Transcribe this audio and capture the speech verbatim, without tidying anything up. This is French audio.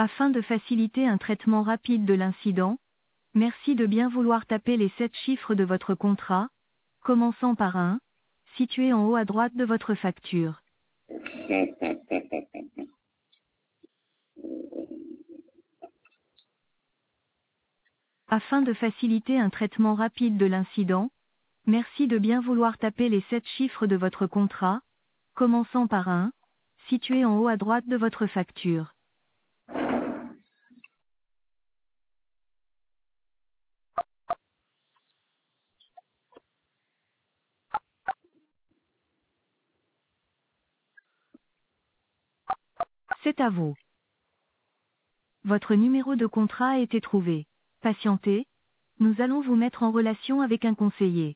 Afin de faciliter un traitement rapide de l'incident, merci de bien vouloir taper les sept chiffres de votre contrat, commençant par un, situé en haut à droite de votre facture. Afin de faciliter un traitement rapide de l'incident, merci de bien vouloir taper les sept chiffres de votre contrat, commençant par un, situé en haut à droite de votre facture. C'est à vous. Votre numéro de contrat a été trouvé. Patientez, nous allons vous mettre en relation avec un conseiller.